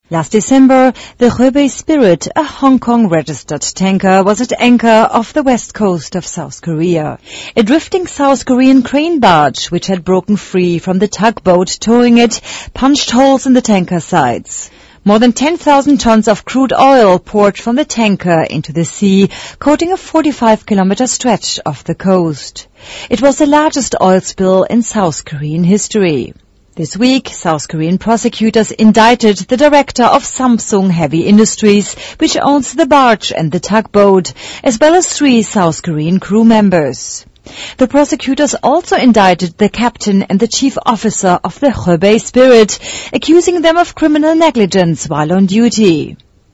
Last December, the Hebei Spirit, a Hong Kong-registered tanker, was at anchor off the west coast of South Korea. A drifting South Korean crane barge, which had broken free from the tugboat towing it, punched holes in the tanker sides. More than 10,000 tons of crude oil poured from the tanker into the sea, coating a 45-kilometer stretch off the coast. It was the largest oil spill in South Korean history. This week, South Korean prosecutors indicted the director of Samsung Heavy Industries, which owns the barge and the tugboat, as well as 3 South Korean crew members. The prosecutors also indicted the captain and the chief officer of the Hebei Spirit, accusing them of criminal negligence while on duty.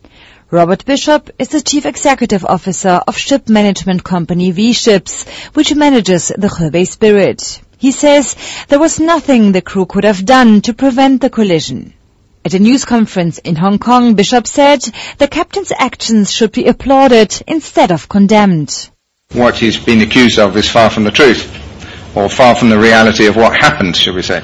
Robert Bishop is the chief executive officer of ship management company V-Ships, which manages the Hebei Spirit. He says there was nothing the crew could have done to prevent the collision. At a news conference in Hong Kong, Bishop said the captain's actions should be applauded instead of condemned. What he's been accused of is far from the truth, or far from the reality of what happened, shall we say.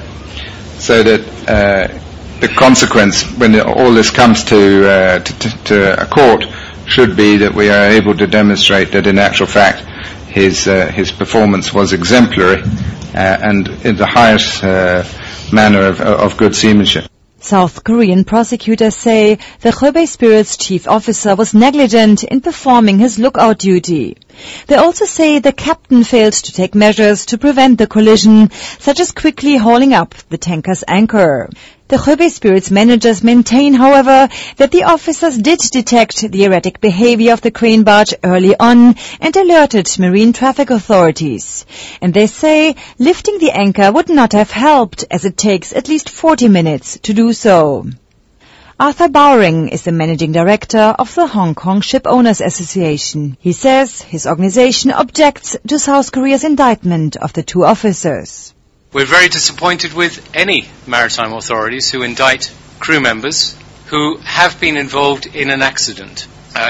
So that the consequence, when all this comes to a court, should be that we are able to demonstrate that in actual fact his performance was exemplary and in the highest manner of good seamanship. South Korean prosecutors say the Hebei Spirit's chief officer was negligent in performing his lookout duty. They also say the captain failed to take measures to prevent the collision, such as quickly hauling up the tanker's anchor. The Hebei Spirit's managers maintain, however, that the officers did detect the erratic behavior of the crane barge early on and alerted marine traffic authorities. And they say lifting the anchor would not have helped, as it takes at least 40 minutes to do so. Arthur Bowring is the managing director of the Hong Kong Ship Owners Association. He says his organization objects to South Korea's indictment of the 2 officers. We're very disappointed with any maritime authorities who indict crew members who have been involved in an accident.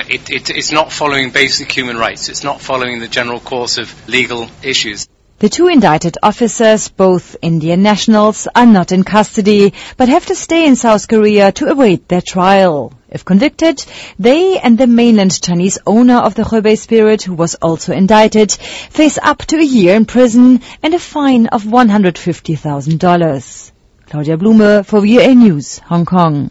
It's not following basic human rights. It's not following the general course of legal issues. The 2 indicted officers, both Indian nationals, are not in custody, but have to stay in South Korea to await their trial. If convicted, they and the mainland Chinese owner of the Hebei Spirit, who was also indicted, face up to a year in prison and a fine of $150,000. Claudia Blume for VOA News, Hong Kong.